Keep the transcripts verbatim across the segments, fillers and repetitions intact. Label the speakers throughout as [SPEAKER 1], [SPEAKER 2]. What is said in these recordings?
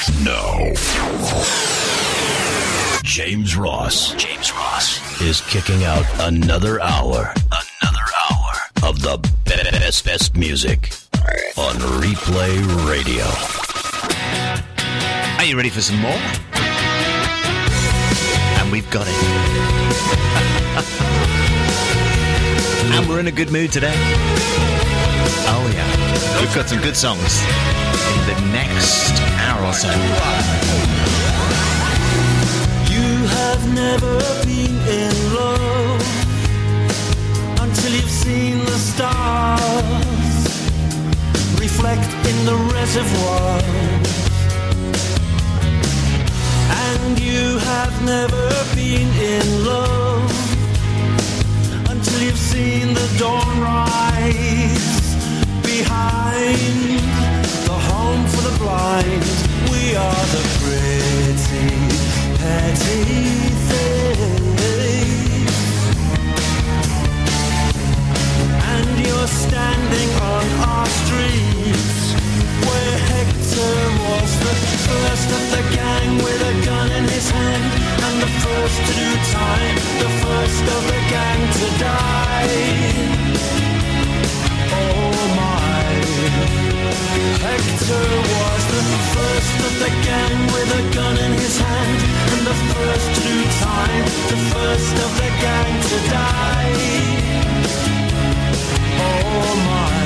[SPEAKER 1] No. James Ross. James Ross is kicking out another hour. Another hour of the best, best music on Replay Radio.
[SPEAKER 2] Are you ready for some more? And we've got it. And we're in a good mood today. Oh yeah. We've got some good songs in the next hour or so.
[SPEAKER 3] You have never been in love until you've seen the stars reflect in the reservoir. And you have never been in love until you've seen the dawn rise behind the home for the blind. We are the pretty, petty things. And you're standing on our streets where Hector was the first of the gang with a gun in his hand, and the first to do time, the first of the gang to die. Oh my, Hector was the first of the gang with a gun in his hand, and the first to do time, the first of the gang to die. Oh my,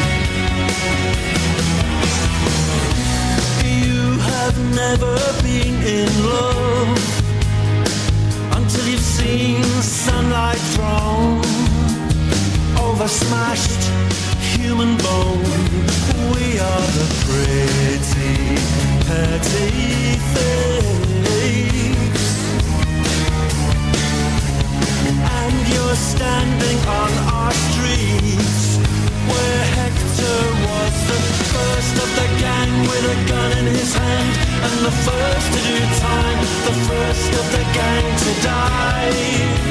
[SPEAKER 3] you have never been in love until you've seen sunlight thrown over smashed human bone. We are the pretty, petty things. And you're standing on our streets where Hector was the first of the gang with a gun in his hand, and the first to do time, the first of the gang to die.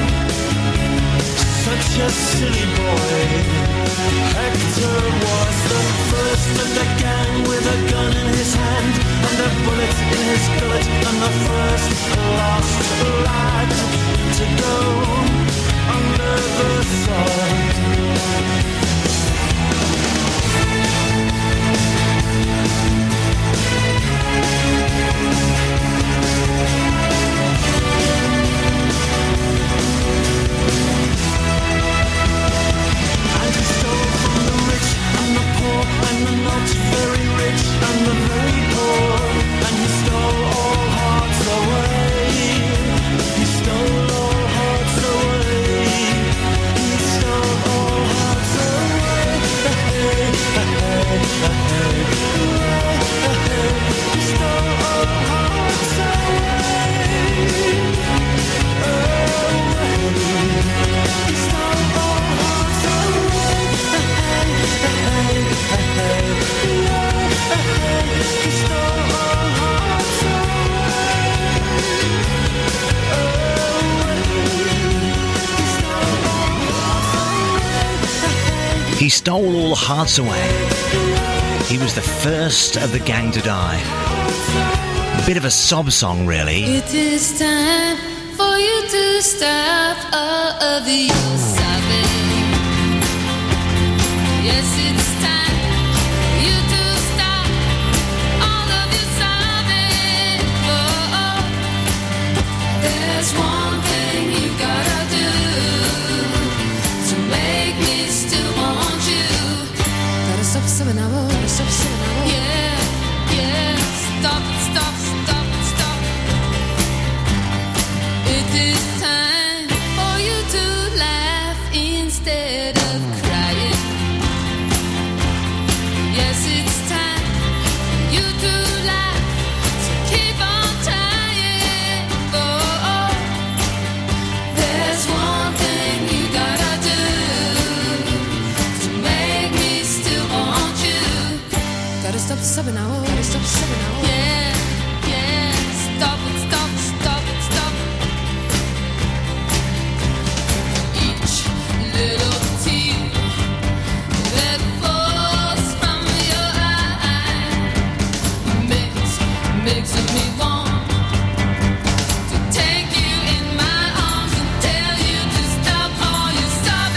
[SPEAKER 3] Such a silly boy. Hector was the first of the gang with a gun in his hand and a bullet in his gullet, and the first last lad to go under the sword. And the not very rich and the very poor, and he stole all hearts away. He stole all hearts away. He stole all hearts away. He stole all hearts away. He stole all hearts away.
[SPEAKER 2] He stole all hearts away. He was the first of the gang to die. A bit of a sob song, really.
[SPEAKER 4] It is time for you to stop all of the use of it. Yes, it's time for you to stop all of your sobbing. Oh, oh. There's one thing you gotta do to make me still want you. Gotta stop sobbing now, gotta stop sobbing now. Yeah, yeah, stop it, stop, stop, stop. It is time for you to laugh instead of crying. makes me want to take you in my arms and tell you to stop all your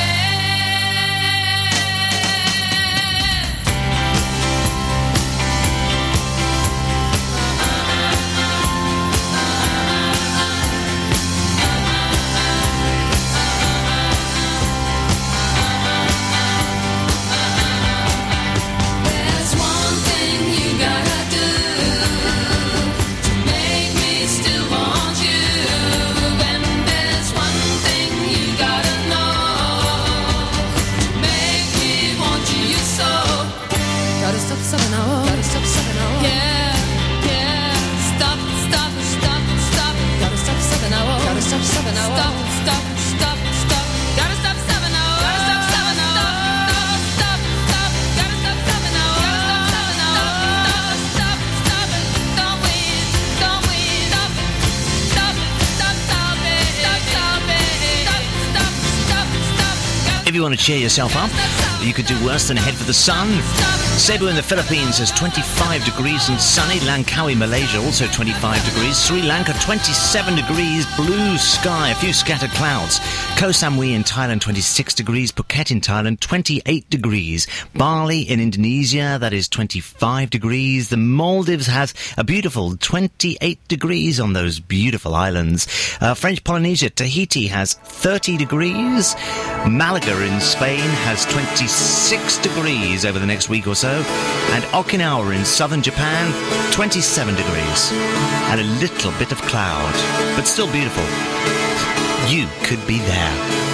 [SPEAKER 4] There's one thing you gotta do to make me still want you. And there's one thing you gotta know to make me want you so. Gotta stop subbing now. Gotta stop subbing now. Yeah, yeah. Stop, stop, stop, stop. Gotta stop subbing now. Gotta stop subbing now. Stop, stop, stop, stop. Gotta stop subbing now. Gotta stop subbing now. Stop, stop, stop. Gotta stop subbing now. Gotta stop subbing now. Stop, stop, stop it. Don't wait, don't wait. Stop it. Stop it. Stop, stop it. Stop, stop it. Stop, stop, stop, stop. Gotta
[SPEAKER 2] If you want to cheer yourself up, you could do worse than head for the sun. Cebu in the Philippines has twenty-five degrees and sunny. Langkawi, Malaysia, also twenty-five degrees. Sri Lanka, twenty-seven degrees. Blue sky, a few scattered clouds. Koh Samui in Thailand, twenty-six degrees. Phuket in Thailand, twenty-eight degrees. Bali in Indonesia, that is twenty-five degrees. The Maldives has a beautiful twenty-eight degrees on those beautiful islands. Uh, French Polynesia, Tahiti has thirty degrees. Malaga in Spain has twenty-six degrees over the next week or so. And Okinawa in southern Japan, twenty-seven degrees. And a little bit of cloud, but still beautiful. You could be there.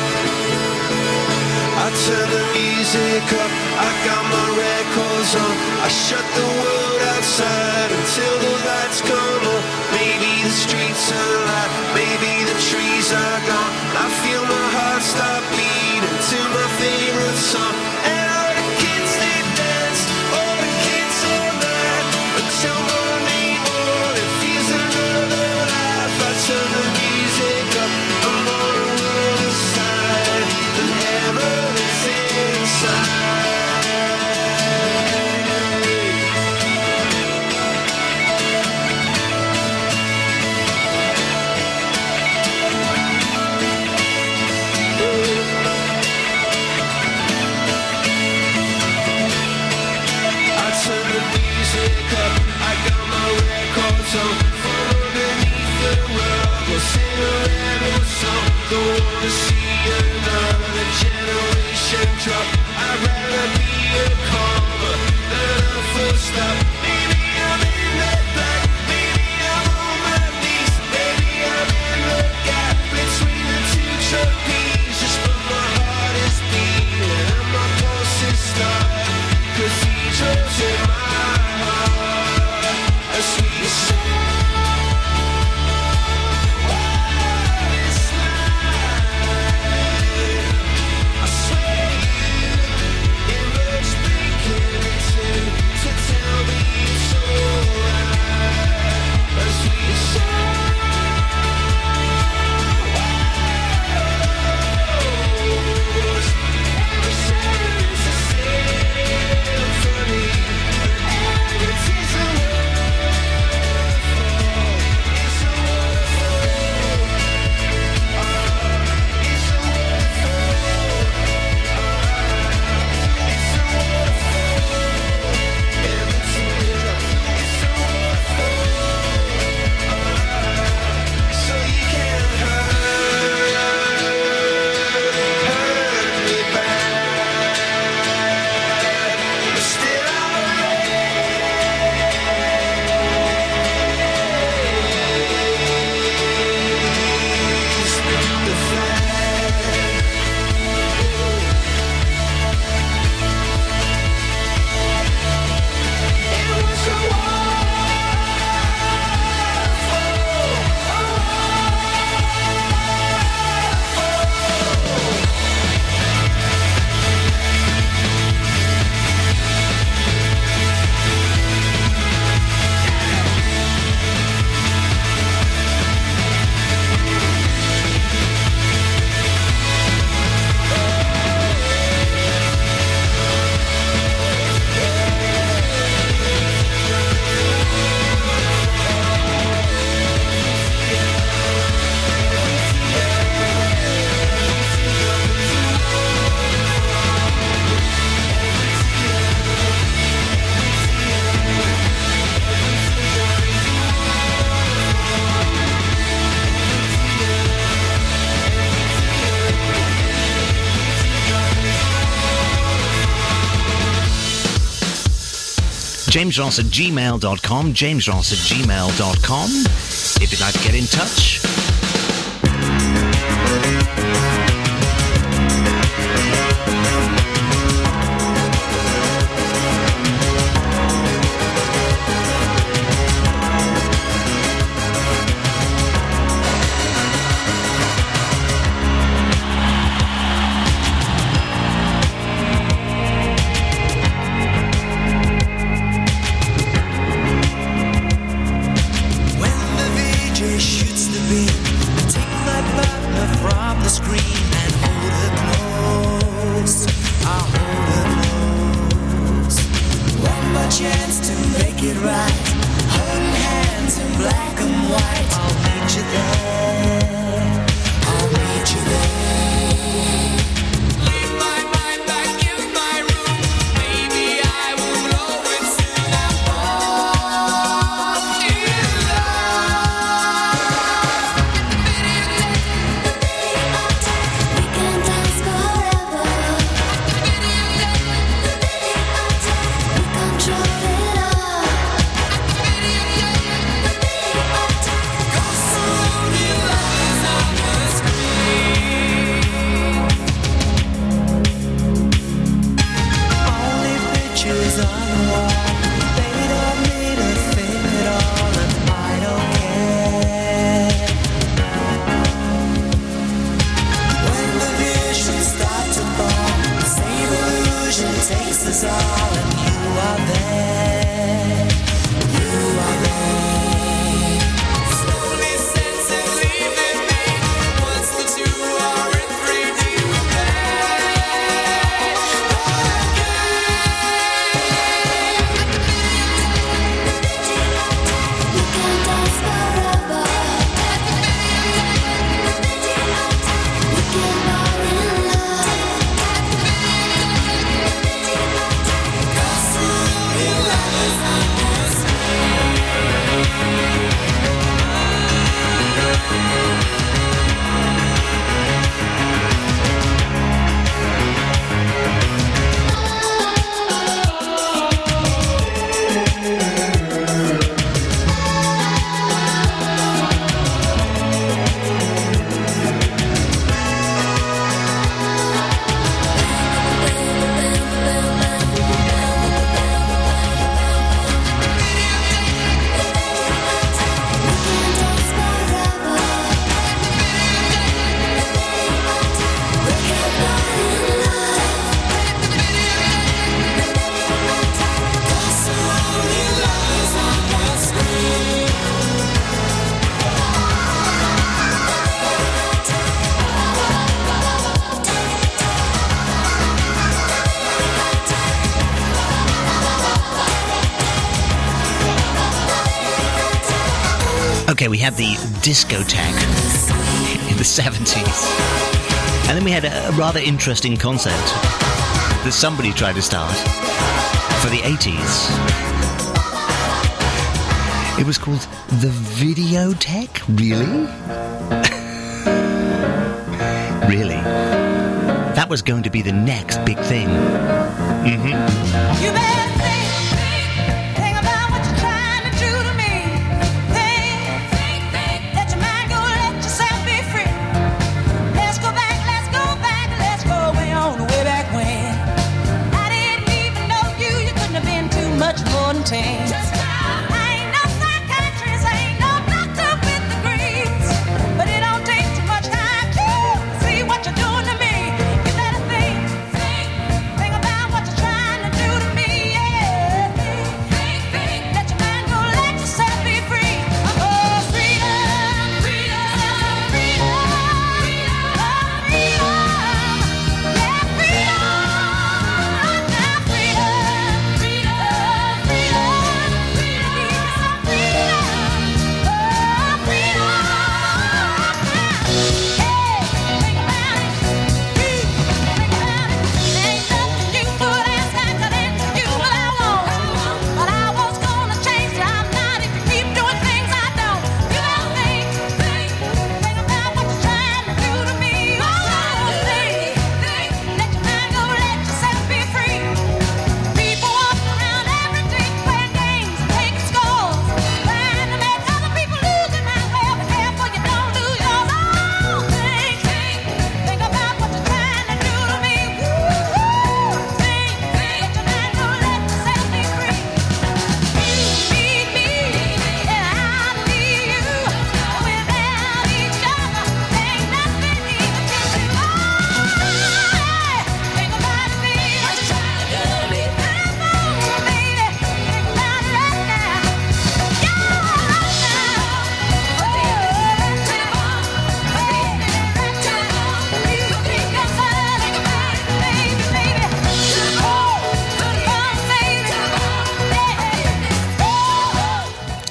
[SPEAKER 3] I turn the music up, I got my records on. I shut the world outside until the lights come on. Maybe the streets are alive, maybe the trees are gone. I feel my heart stop beating to my favorite song. And all the kids they dance, all the kids all night until morning, morning feels another life. I turn the music up, I'm on the world side, and heaven is inside.
[SPEAKER 2] James Ross at gmail dot com. James Ross at gmail dot com. If you'd like to get in touch. Okay, we had the discotheque in the seventies. And then we had a rather interesting concept that somebody tried to start for the eighties. It was called the Videotheque? Really? Really? That was going to be the next big thing. Mm-hmm.
[SPEAKER 5] You better think, think, think about what you're trying to do to me. Think, think, think, let your mind go, let yourself be free. Let's go back, let's go back, let's go way on, way back when. I didn't even know you, you couldn't have been too much more than ten. I ain't no psychiatrist, I ain't no doctor with degrees, but it don't take too much time to see what you're doing to me. You better think, think, think about what you're trying to do to me, yeah.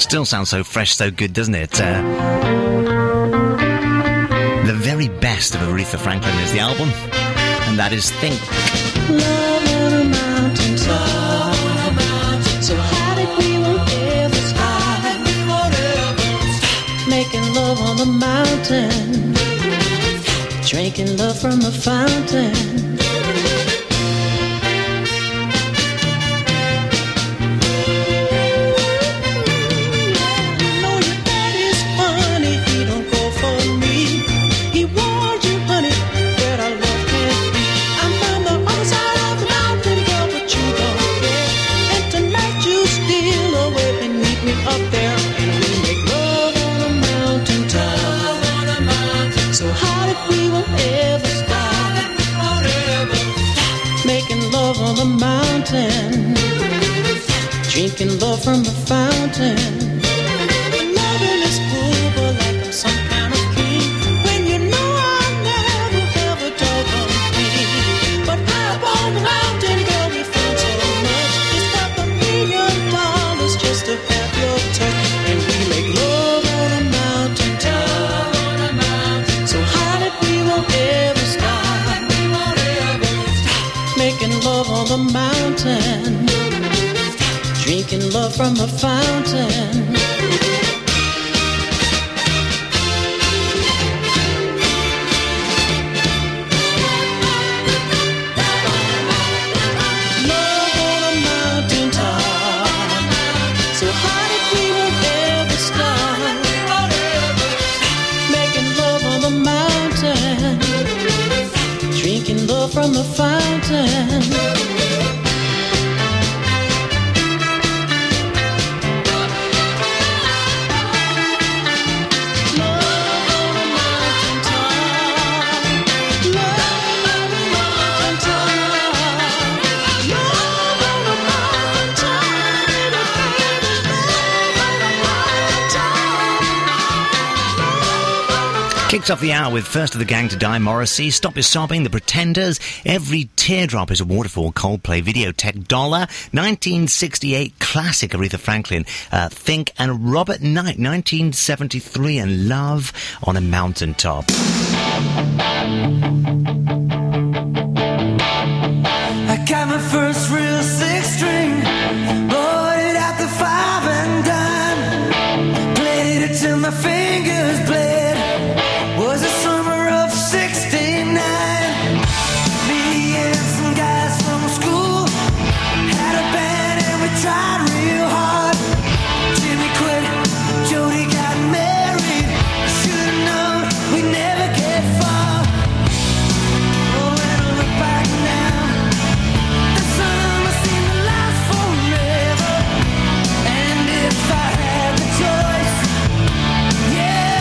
[SPEAKER 2] Still sounds so fresh, so good, doesn't it? Uh, the very best of Aretha Franklin is the album, and that is Think.
[SPEAKER 3] Love on a mountain top. So high that we won't ever stop. Making love on the mountain. Drinking love from a fountain. Drinking love from a fountain. Loving is cool, but like I'm some kind of king. When you know I never ever talk on me. But up on the mountain, girl, we found so much. It's worth a million dollars just to have your touch. And we make love on a mountain top. So high that we won't ever stop. Making love on the mountain. Drinking love from a fountain. Love on a mountain top. So high that we won't ever stop. Making love on the mountain. Drinking love from a fountain.
[SPEAKER 2] Kicked off the hour with First of the Gang to Die, Morrissey, Stop Your Sobbing, The Pretenders, Every Teardrop is a Waterfall, Coldplay, Videotech, Dollar, nineteen sixty-eight classic Aretha Franklin, uh, Think, and Robert Knight, nineteen seventy-three, and Love on a Mountaintop.
[SPEAKER 3] I got my first real six string, bought it at the five and dime, played it till my fingers bled. Was the summer of sixty-nine. Me and some guys from school had a band and we tried real hard. Jimmy quit, Jody got married. Should've known we'd never get far. Oh, when I look back now, the summer seemed to last forever. And if I had the choice, yeah,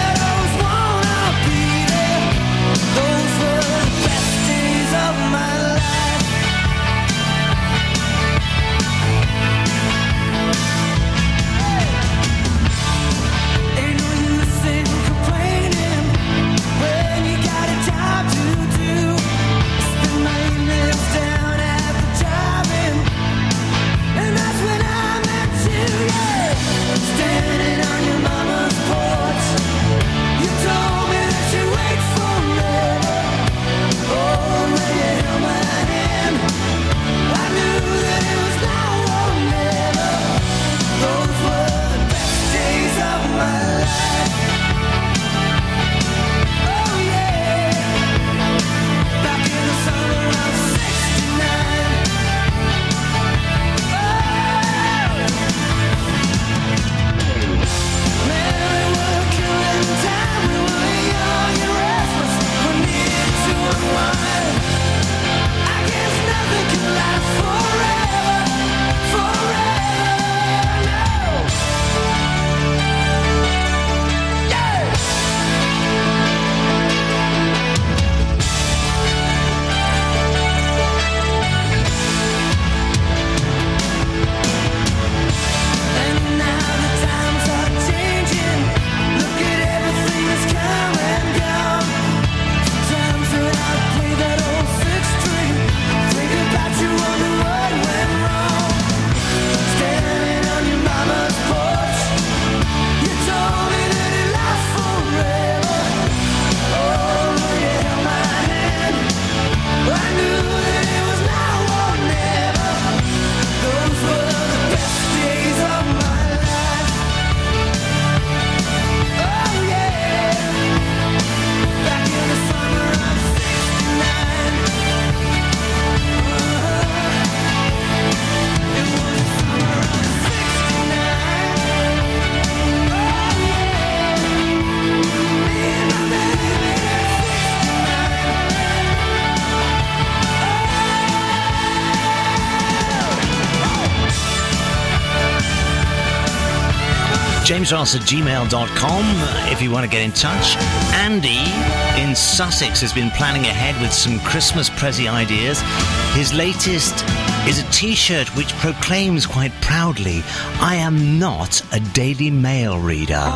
[SPEAKER 2] james ross at gmail dot com if you want to get in touch. Andy in Sussex has been planning ahead with some Christmas Prezi ideas. His latest is a T-shirt which proclaims quite proudly, "I am not a Daily Mail reader."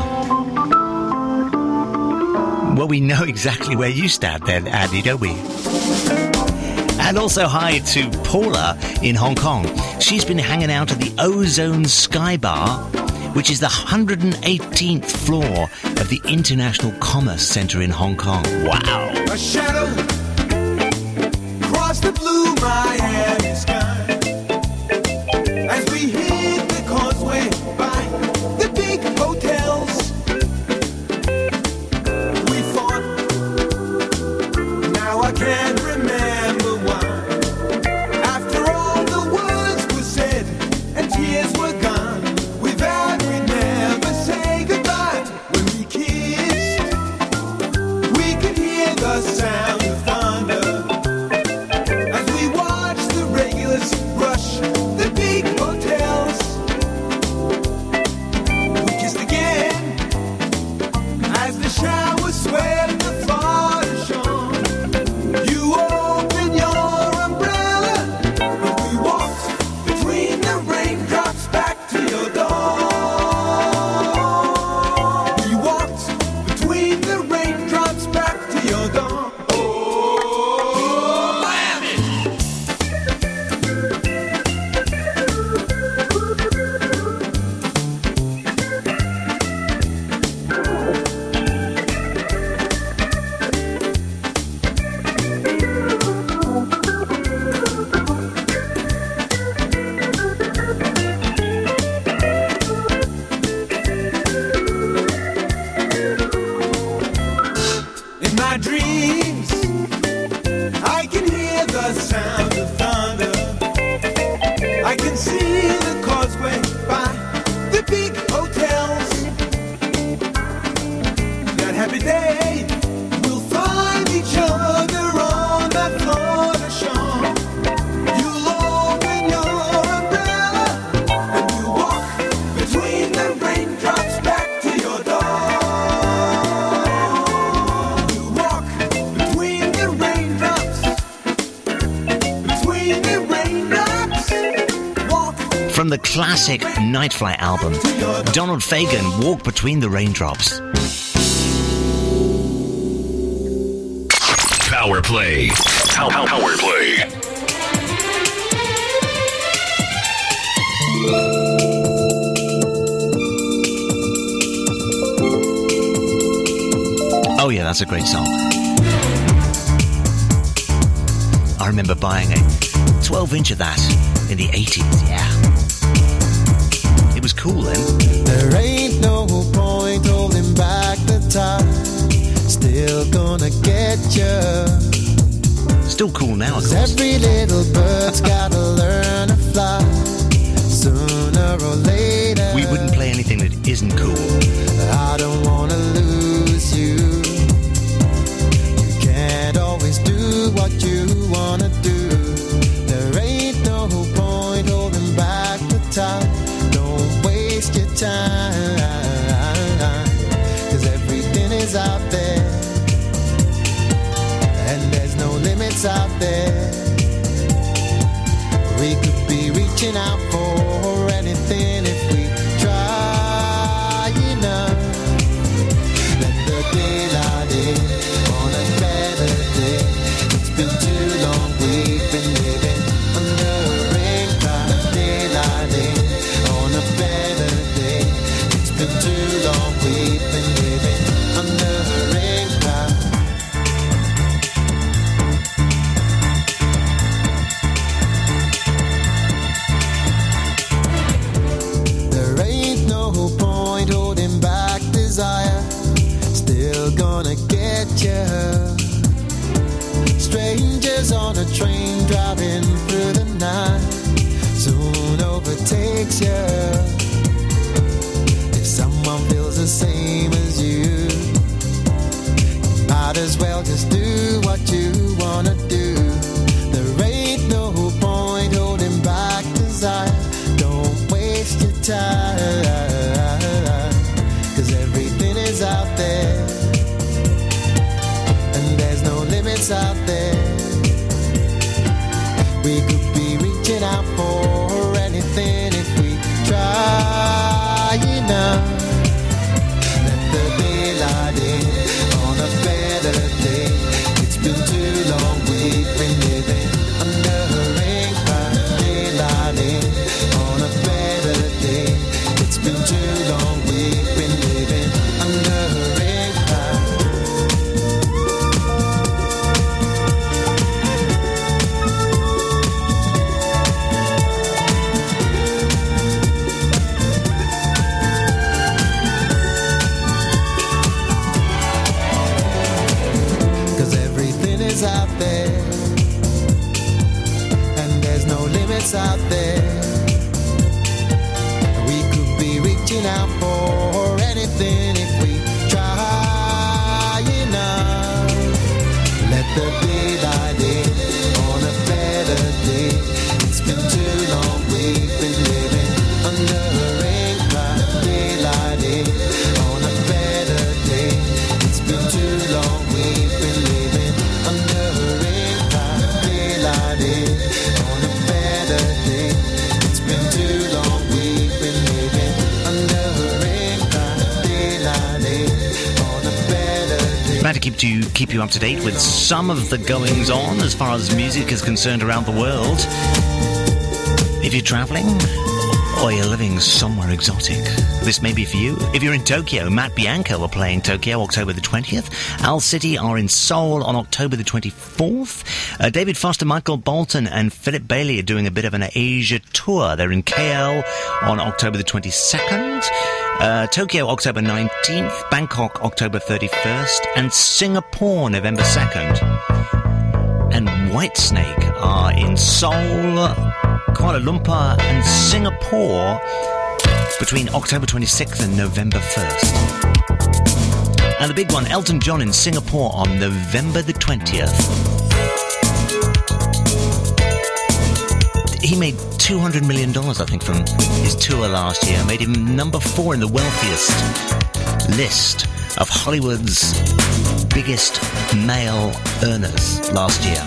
[SPEAKER 2] Well, we know exactly where you stand then, Andy, don't we? And also hi to Paula in Hong Kong. She's been hanging out at the Ozone Sky Bar, which is the one hundred eighteenth floor of the International Commerce Centre in Hong Kong. Wow.
[SPEAKER 3] A shadow across the blue Miami sky as we hit the causeway by the big hotels. We fought, now I can't remember why. After all the words were said and tears were gone, we vowed we'd never say goodbye. When we kissed, we could hear the sound of thunder as we watched the regulars rush the big hotels. We kissed again as the shower swept the Florida shore. You opened your umbrella and we walked between the raindrops back to your door. We walked between the raindrops back to your door. Oh, Miami! In my dreams, I can hear the sound of thunder. I can see the causeway by the big hotels. That happy day, we'll find each other on that Florida shore. You'll open your umbrella and we'll walk between the raindrops back to your door. We'll walk between the raindrops, between the raindrops, walk
[SPEAKER 2] From the classic Night Flight album, Donald Fagen, "Walk Between the Raindrops."
[SPEAKER 1] Power play. Pow- pow- Power play.
[SPEAKER 2] Oh yeah, that's a great song. I remember buying a twelve inch of that in the eighties, yeah. It was cool then.
[SPEAKER 6] There ain't no point holding back the time. Still gonna get you.
[SPEAKER 2] Still cool now, of
[SPEAKER 6] 'Cause
[SPEAKER 2] course.
[SPEAKER 6] every little bird's gotta learn to fly. Sooner or later.
[SPEAKER 2] We wouldn't play anything that isn't cool.
[SPEAKER 6] I don't wanna lose you. You can't always do what you wanna do. There ain't no point holding back the time. Don't waste your time. 'Cause everything is out there. And there's no limits out there. We could be reaching out for anything if we try enough. Let the daylight in on a better day. It's been too long we've been living under a rain cloud. Daylight in on a better day. It's been too long we've been living under a rain cloud. There ain't no point holding back desire. Still gonna get you. Strangers on a train driving through the night soon overtakes you. If someone feels the same as you, you might as well just do what you wanna do. There ain't no point holding back desire. Don't waste your time. We could be reaching out for anything if we try enough. Let the daylight in on a better day. It's been too long we've been living under a rain cloud. Daylight in on a better day. It's been too long we've been living under a rain cloud. Out there, and there's no limits out there. We could be reaching out for anything if we try enough. Let the daylight in on a better day. It's been too long we've been living under a rain cloud. Daylight in on a better day. It's been too long we've been living under a rain cloud. Daylight in on a better day. It's been too long we've been living under a rain cloud. Daylight in on a better day.
[SPEAKER 2] Glad to keep you keep you up to date with some of the goings on as far as music is concerned around the world. If you're travelling or you're living somewhere exotic, this may be for you. If you're in Tokyo, Matt Bianco are playing Tokyo October the twentieth. Owl City are in Seoul on October the twenty-fourth. Uh, David Foster, Michael Bolton and Philip Bailey are doing a bit of an Asia tour. They're in K L on October the twenty-second. Uh, Tokyo October nineteenth. Bangkok October thirty-first. And Singapore November second. And Whitesnake are in Seoul, Kuala Lumpur and Singapore between October twenty-sixth and November first. And the big one, Elton John in Singapore on November the twentieth. He made two hundred million dollars, I think, from his tour last year. Made him number four in the wealthiest list of Hollywood's biggest male earners last year.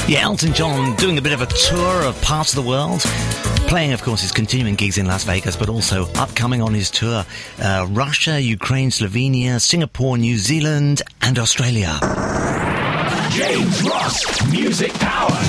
[SPEAKER 2] Yeah, Elton John doing a bit of a tour of parts of the world. Playing, of course, his continuing gigs in Las Vegas, but also upcoming on his tour, uh, Russia, Ukraine, Slovenia, Singapore, New Zealand, and Australia.
[SPEAKER 7] James Ross, Music Power.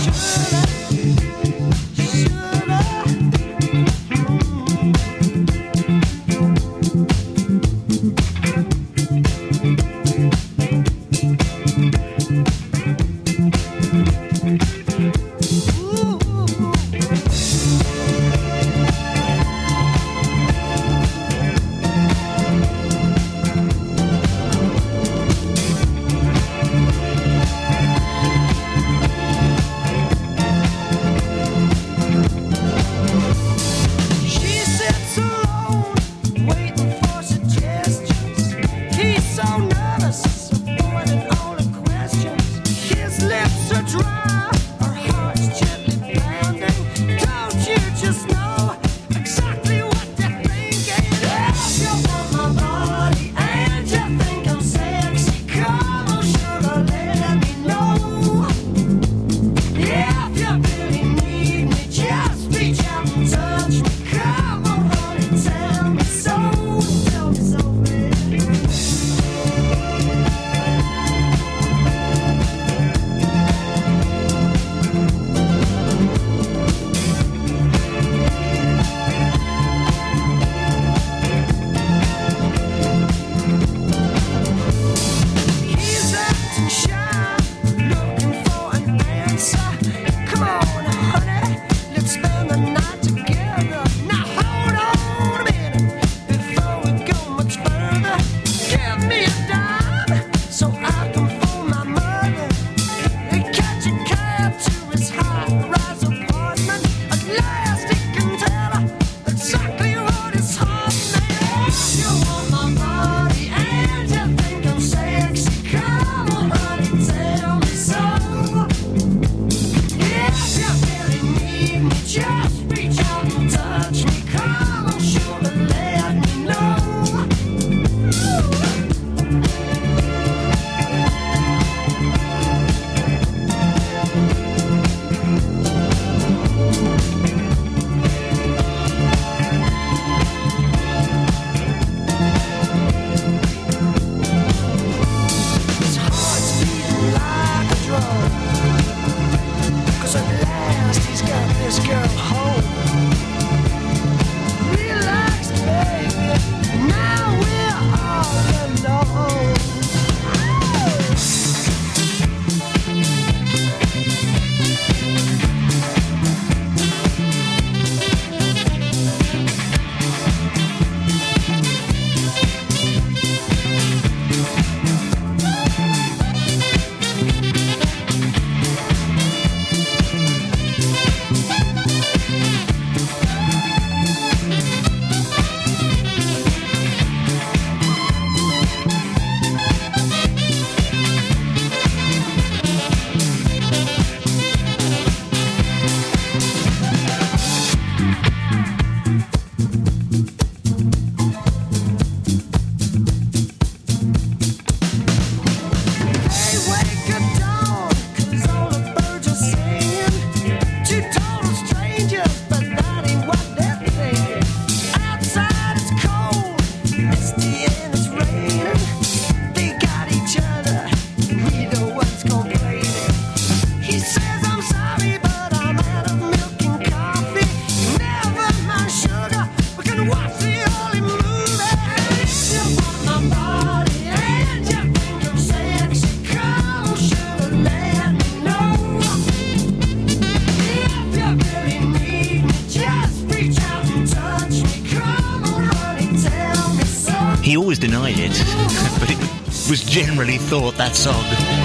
[SPEAKER 2] He always denied it, but it was generally thought that song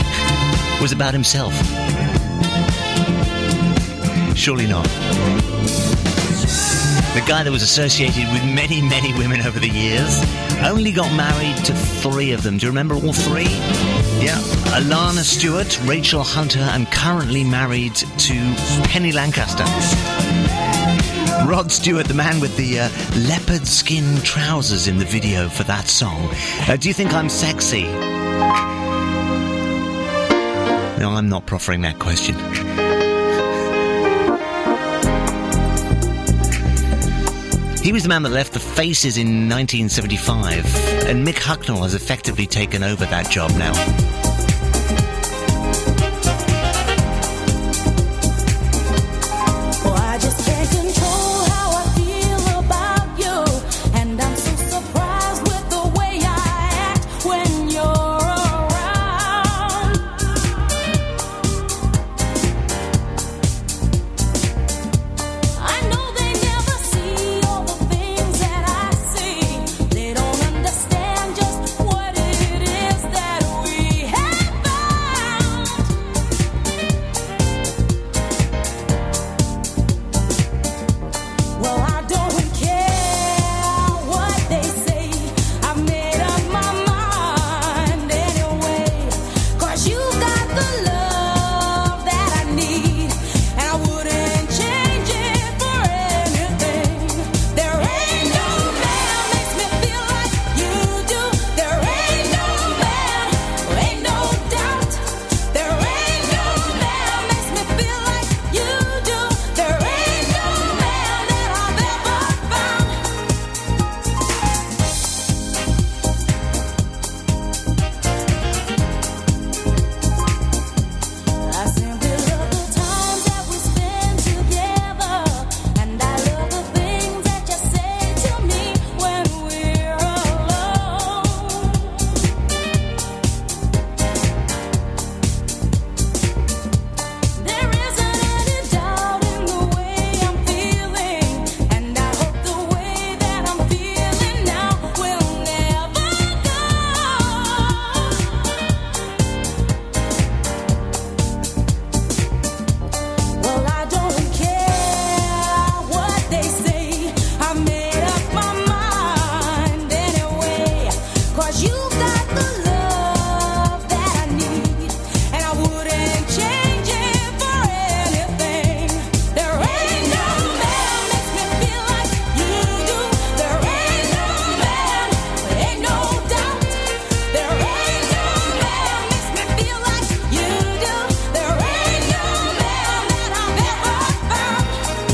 [SPEAKER 2] was about himself. Surely not. The guy that was associated with many, many women over the years only got married to three of them. Do you remember all three? Yeah. Alana Stewart, Rachel Hunter, and currently married to Penny Lancaster. Rod Stewart, the man with the uh, leopard skin trousers in the video for that song. Uh, do you think I'm sexy? No, I'm not proffering that question. He was the man that left the Faces in nineteen seventy-five, and Mick Hucknall has effectively taken over that job now.
[SPEAKER 5] Oh, I just can't control how I feel about you, and I'm so surprised with the way I act when you're around. I know they never see all the things that I see. They don't understand just what it is that we have found. Well, I don't care what they say. I've made up my mind anyway. 'Cause you got the love that I need, and I wouldn't change it for anything. There ain't no man makes me feel like you do. There ain't no man, ain't no doubt. There ain't no man makes me feel like you do. There ain't no man that I've ever found. I simply love the times that we spend together, and I love the things that you say to me when we're alone. There isn't any doubt in the way I'm feeling, and I hope the way that I'm feeling now will never go. Well, I don't care what they say. I made up my mind anyway. 'Cause you got the love that I need, and I wouldn't change it for anything. There ain't no man makes me feel like you do. There ain't no man, ain't no doubt. There ain't no man makes me feel like you do. There ain't no man that I've ever found.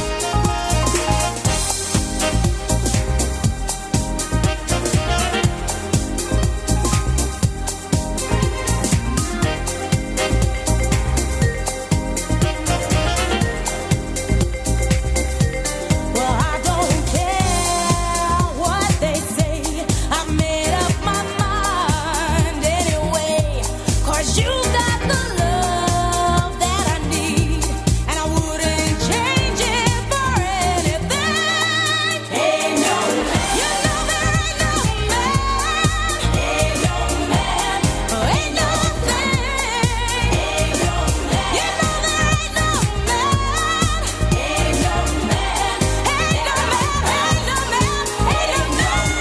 [SPEAKER 5] Well, I don't care what they say. I've made up my mind anyway. 'Cause you got the love that I need, and I wouldn't change it for anything. Ain't no man. You know there ain't no man. Ain't no man. Ain't no thing. Ain't no man. You know there ain't no man. Ain't no man. Ain't no man. Ain't no man. Ain't no man.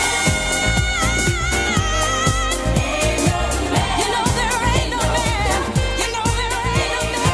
[SPEAKER 5] Ain't no man. You know there ain't no man. You know there ain't no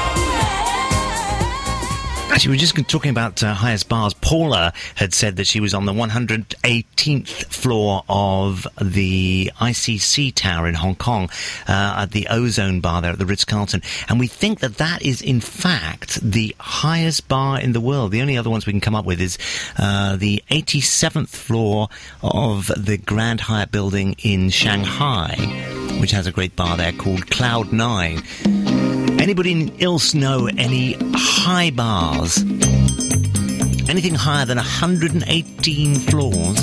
[SPEAKER 5] man.
[SPEAKER 2] Actually, we were just talking about uh, highest bars. Paula had said that she was on the one hundred eighteenth floor of the I C C Tower in Hong Kong, uh, at the Ozone Bar there at the Ritz-Carlton. And we think that that is, in fact, the highest bar in the world. The only other ones we can come up with is uh, the eighty-seventh floor of the Grand Hyatt building in Shanghai, which has a great bar there called Cloud Nine. Anybody else know any high bars? Anything higher than one hundred eighteen floors?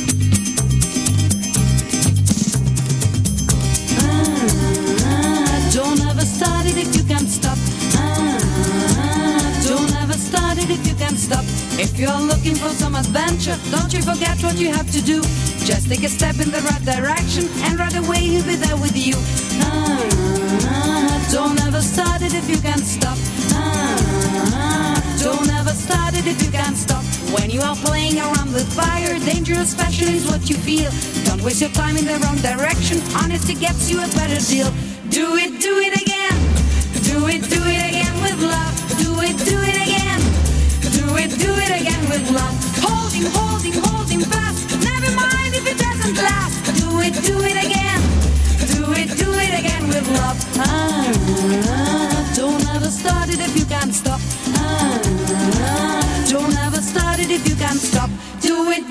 [SPEAKER 5] Ah, don't ever start it if you can't stop. Ah, don't ever start it if you can't stop. If you're looking for some adventure, don't you forget what you have to do. Just take a step in the right direction, and right away he'll be there with you. Ah, don't ever start it if you can't stop. Ah, don't ever start it if you can't stop. When you are playing around with fire, dangerous passion is what you feel. Don't waste your time in the wrong direction. Honesty gets you a better deal. Do it, do it again. Do it, do it again with love. Do it, do it again. Do it, do it again with love. Hold him, hold him, hold him fast. Never mind if it doesn't last. Do it, do it again. Do it, do it again with love. Ah, don't ever start it if you can't stop. Ah, don't ever start it if you can't stop. Do it,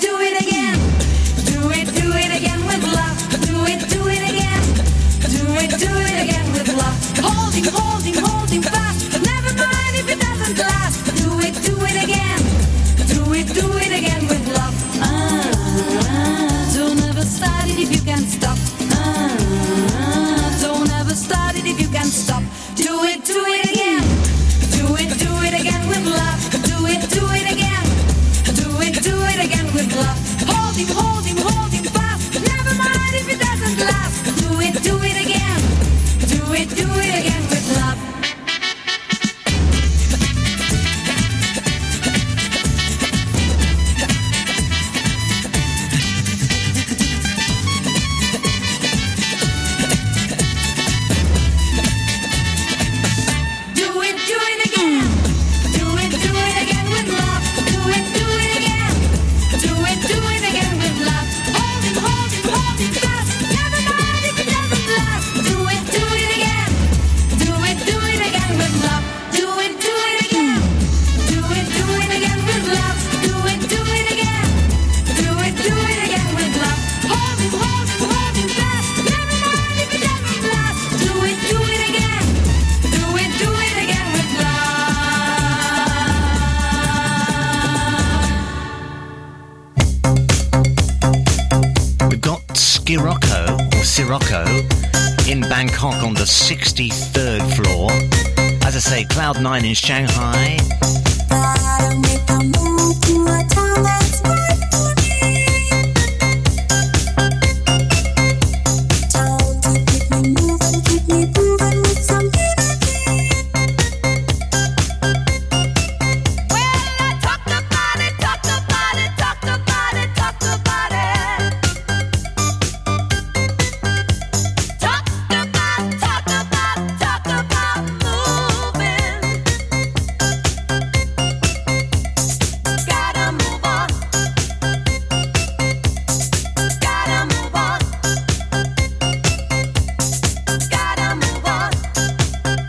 [SPEAKER 2] Scirocco, or Sirocco, in Bangkok on the sixty-third floor. As I say, Cloud nine in Shanghai.
[SPEAKER 8] Gotta make a move to a town that's right for me. Town to keep me moving, keep me moving with some energy.
[SPEAKER 5] Well, I talked about it, talked about it, talked about it, talked about it. Talked about, talked about, talked about moving. Gotta move on. Gotta move on. Gotta move on.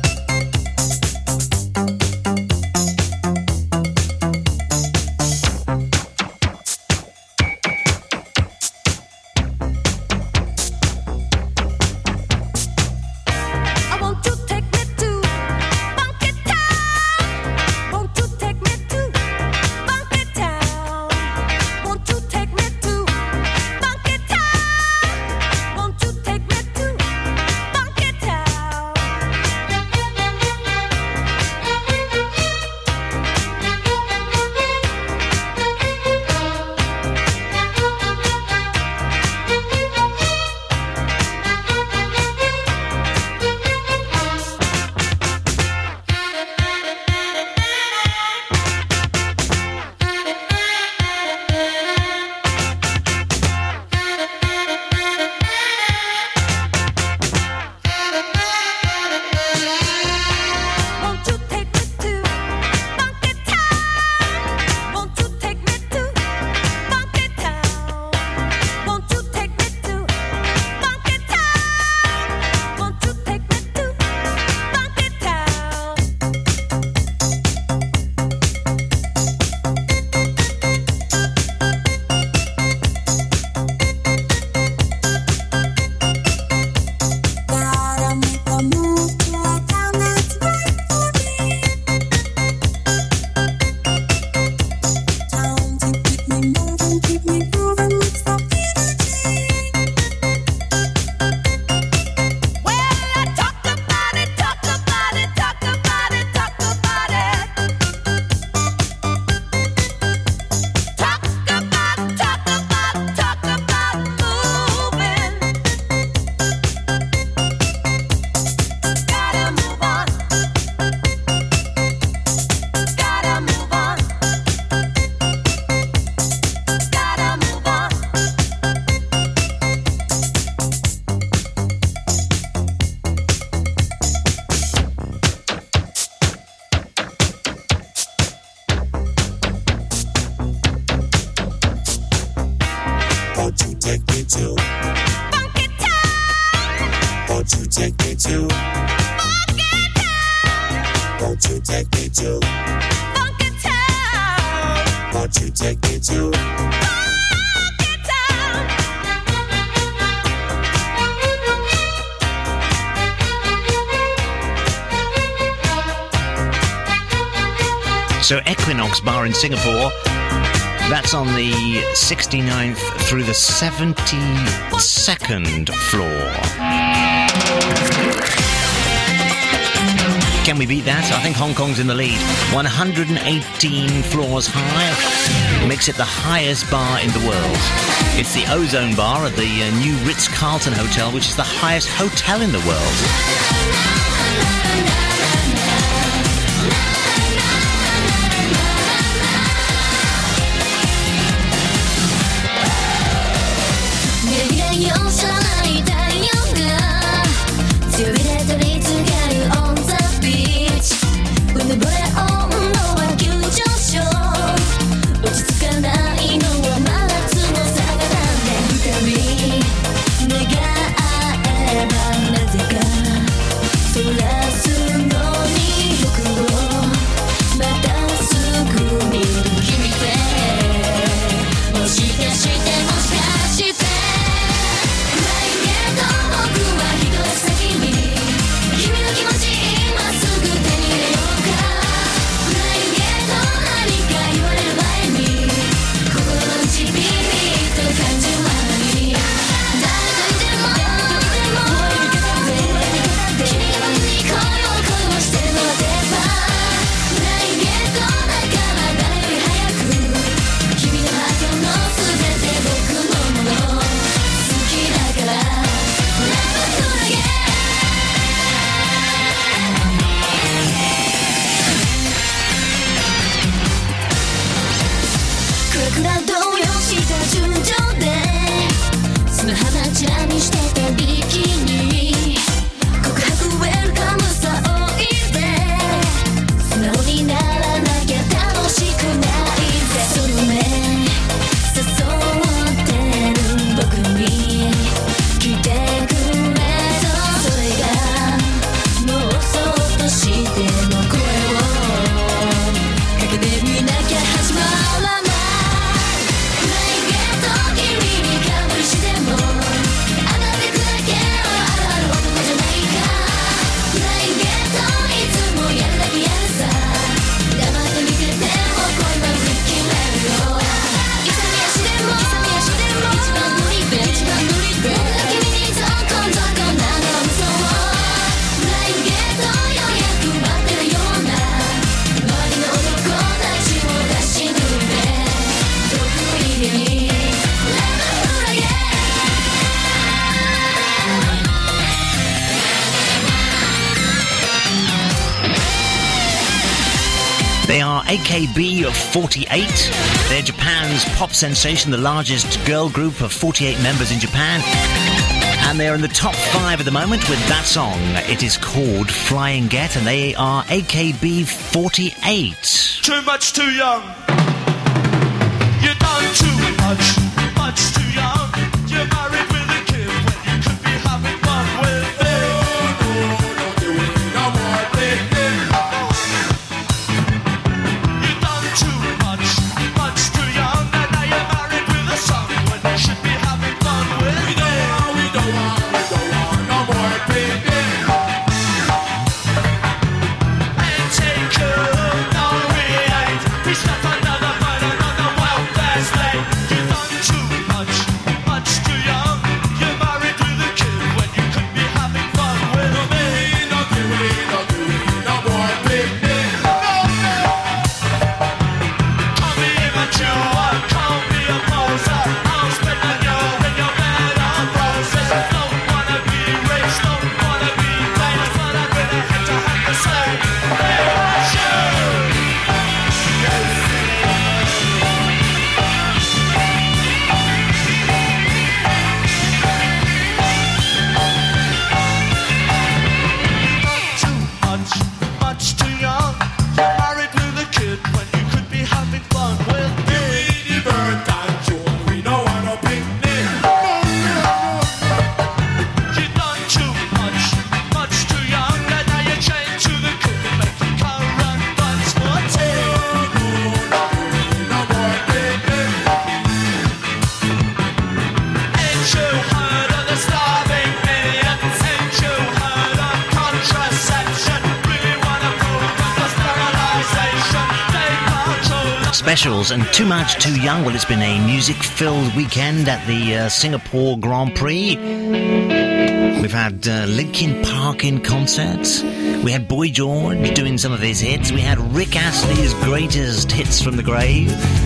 [SPEAKER 5] I want you to take me to Funky Town. Won't you take me to Funky Town? Won't you take me to Funky Town? Won't you take me to Funky Town? Won't you take me to Funky Town? Won't you take me to Funky Town? Won't you take me to Funky Town? Won't you take me to Funky Town?
[SPEAKER 8] Gotta make a move to a town that's right for me. Town to keep me moving, keep me moving with some energy.
[SPEAKER 5] Well, I talked about it, talked about it, talked about it, talked about it. Talk about, talk about, talk about moving. Gotta move on. Gotta move on. Gotta move on.
[SPEAKER 3] Won't you take me to?
[SPEAKER 5] Funky Town.
[SPEAKER 3] Won't you take me to?
[SPEAKER 5] Funky Town.
[SPEAKER 3] Won't you take me to?
[SPEAKER 5] Funky Town.
[SPEAKER 3] Won't you take me to?
[SPEAKER 5] Funky Town.
[SPEAKER 2] So Equinox Bar in Singapore, that's on the sixty-ninth through the seventy-second floor. Can we beat that? I think Hong Kong's in the lead. one hundred eighteen floors high, makes it the highest bar in the world. It's the Ozone Bar at the uh, new Ritz-Carlton Hotel, which is the highest hotel in the world.
[SPEAKER 8] So 動揺した順調で砂浜ちゃんにしてたビキニ告白ウェルカムさおいで素直にならなきゃ楽しくないぜその目誘ってる僕に来てくれとそれがもうそっとしての声をかけてみなきゃ始まらない来月と君にかぶりしても上がってくだけはあるある男じゃないか来月といつもやるだけやるさ黙って見てても恋は吹き切れるよ勇み足でも勇み足でも一番乗りで一番乗りで僕が君にゾンコンゾンコンなの無双来月とようやく待ってるような周りの男たちを出し抜いて得意にレバフラゲ
[SPEAKER 2] They are A K B forty-eight. They're Japan's pop sensation, the largest girl group of forty-eight members in Japan. And they're in the top five at the moment with that song. It is called Flying Get, and they are A K B forty-eight.
[SPEAKER 3] Too much too young. You done too much, much too young. You're married with a kid when you could be having fun with me. No, no, no, no more thinking. You done too much, much too young. And now you're married with a son when you should be having fun with me. We don't want, we don't want, we don't want no more thinking. And take care, no, we ain't. We slept another night, another wild fast day. You done too much, much too young. You're married with a kid when you could be having fun with me. No, do we, no, do we, no more picnic. No, no. Call me immature, call me a poser. I'll spend on you when you're mad on roses. Don't wanna be rich, don't wanna be famous, but I'm gonna have to have to say, hey, sure. Too much, much too young. You're married with a kid when you could be having fun with me. The bird and June, we don't want no picnic. You done too much, much too young. And now you're chained to the cook and making currant buns for tea. No more picnic. Ain't you heard of the starving millions? Ain't you heard of contraception? Really wanna program for sterilization? Take control of
[SPEAKER 2] Specials and Too Much Too Young. Well, it's been a music-filled weekend at the uh, Singapore Grand Prix. We've had uh, Linkin Park in concert. We had Boy George doing some of his hits. We had Rick Astley's greatest hits from the grave.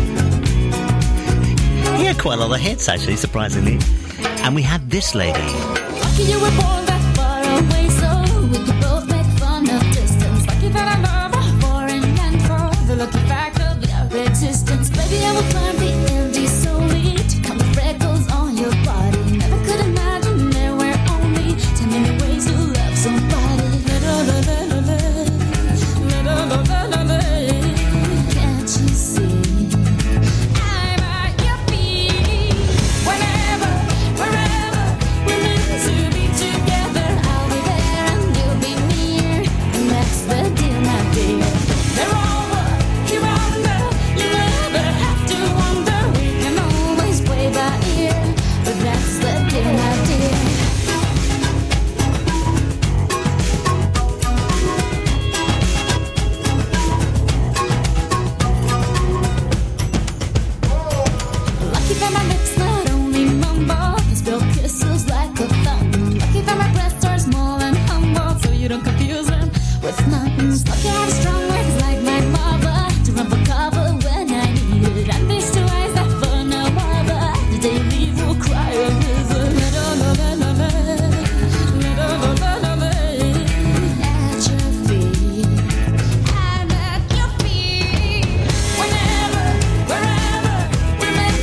[SPEAKER 2] He had quite a lot of hits, actually, surprisingly. And we had this lady.
[SPEAKER 8] Lucky you were born that far away, so we could both make fun of distance. Lucky that I love her for and for the lucky fact of your existence. Baby, I will climb the Andes solely to count the freckles on your body. Never could imagine there were only ten million ways to love somebody. Can't you see? I'm at your feet. Whenever, wherever we're meant to be together, I'll be there and you'll be near. And that's the deal, my dear. They're over, you're under. You never have to wonder. We can always play by ear. But that's the deal, my dear. Lucky that my lips not only mumble, they spill kisses like a fountain. Lucky that my breasts are small and humble, so you don't confuse them with nothings. Lucky I have strong words like my mother to run for cover when I need it. And these two eyes that for no other, the day leave will cry a river. At your feet, I'm at your feet. Whenever, wherever we're meant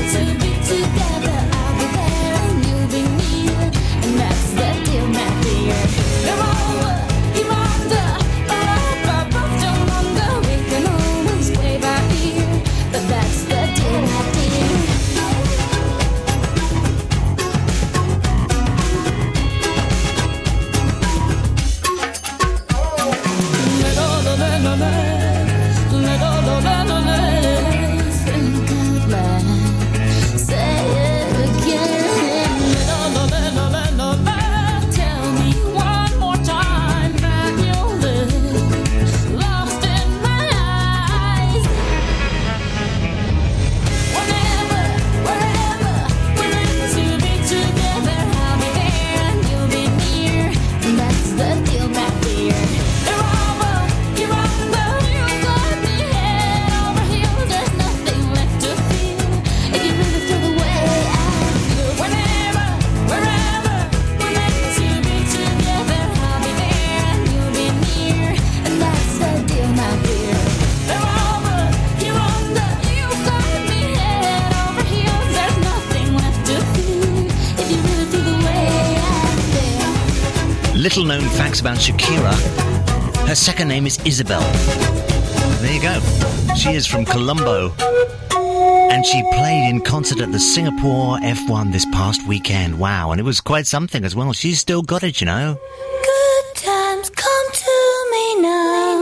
[SPEAKER 2] Little known facts about Shakira. Her second name is Isabel. There you go. She is from Colombo. And she played in concert at the Singapore F one this past weekend. Wow, and it was quite something as well. She's still got it, you know.
[SPEAKER 8] Good times come to me now.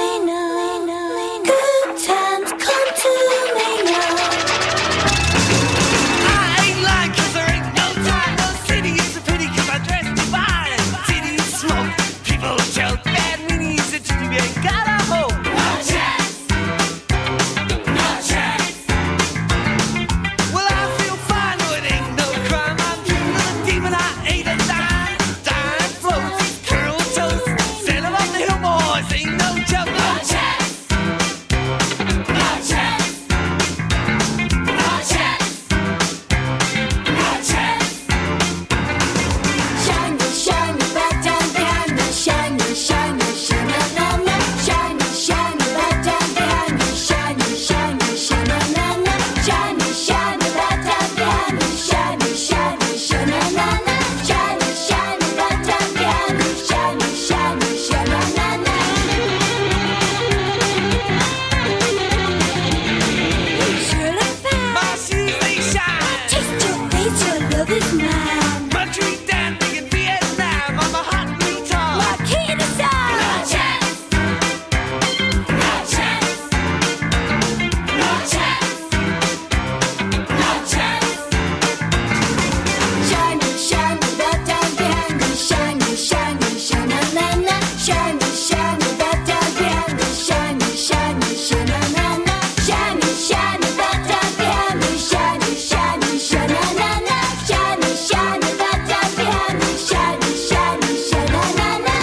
[SPEAKER 8] Good times come to me now.
[SPEAKER 3] I ain't lying 'cause there ain't no time. No city is a pity 'cause I dress divine. City smoke, people joke, bad meanies that you ain't got a hope. No chance, no chance. Well, I feel fine, no, it ain't no crime. I'm dreaming of a demon, I ain't a dime. Dime floats, curl toast, sailing on the hill, boys, ain't no joke. No chance, no chance, no chance, no chance.
[SPEAKER 8] Shiny, shiny, bright and behind me. Shiny, shiny, shiny, na na. Shiny, shiny, bright and behind me. Shiny, shiny, shiny, na na. Shiny, shiny, bright and behind me. Shiny, shiny, shiny, na na. Shiny, shiny, bright and behind me. Shiny, shiny, shiny, na na. Sure look fine.
[SPEAKER 3] My shoes, they shine.
[SPEAKER 8] Taste your face, your love is mine.
[SPEAKER 3] My tree dancing in Vietnam on my hot new tar.
[SPEAKER 8] My key to sound.
[SPEAKER 3] No chance, no chance, no chance, no chance.
[SPEAKER 8] Shiny, shiny, bright and behind me. Shiny, shiny, shiny, na na. Shiny, shiny, bright and behind me. Shiny, shiny, shiny, na na. Shiny, shiny, bright and behind me. Shiny, shiny, shiny, na na. Shiny, shiny, bright and behind me. Shiny, shiny, shiny, na na.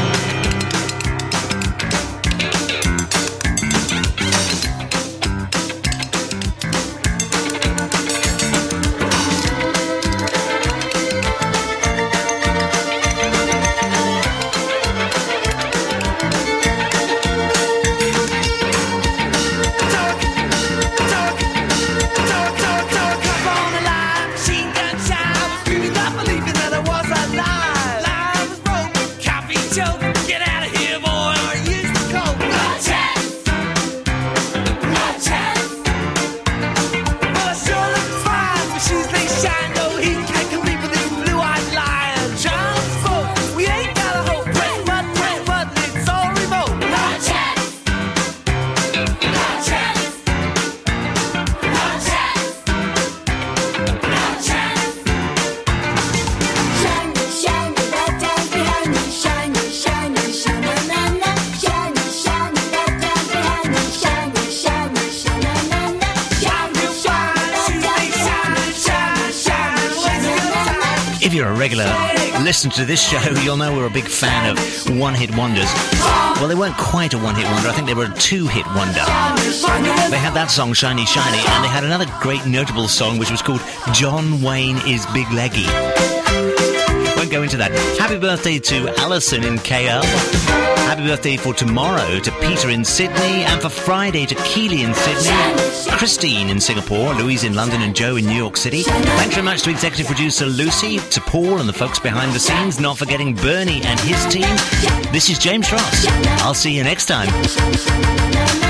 [SPEAKER 3] Talk, talk, talk, talk, talk up on the line. Machine gun shine, screaming, not believing that I was alive. Line was broke, copy choke. Get out of here, boy, or use the coke. No chance, no chance. Well, I sure look fine. My shoes they shine, no heat can't compete with this blue-eyed lion. Child's folk, we ain't got a hope. Press mud, press mud, it's all remote. No chance. No chance, no chance, no chance.
[SPEAKER 8] Shiny, shiny, bright and behind me. Shiny, shiny, shiny, na na. Shiny, shiny, bright and behind me. Shiny, shiny, shiny, na na. Shiny, shiny, bright and behind me.
[SPEAKER 2] If you're a regular listener to this show, you'll know we're a big fan of one-hit wonders. Well, they weren't quite a one-hit wonder. I think they were a two-hit wonder. They had that song, Shiny Shiny, and they had another great notable song which was called John Wayne is Big Leggy. Won't go into that. Happy birthday to Alison in K L. Happy birthday for tomorrow to Peter in Sydney, and for Friday to Keely in Sydney, Christine in Singapore, Louise in London, and Joe in New York City. Thanks very much to executive producer Lucy, to Paul and the folks behind the scenes, not forgetting Bernie and his team. This is James Ross. I'll see you next time.
[SPEAKER 8] Na na.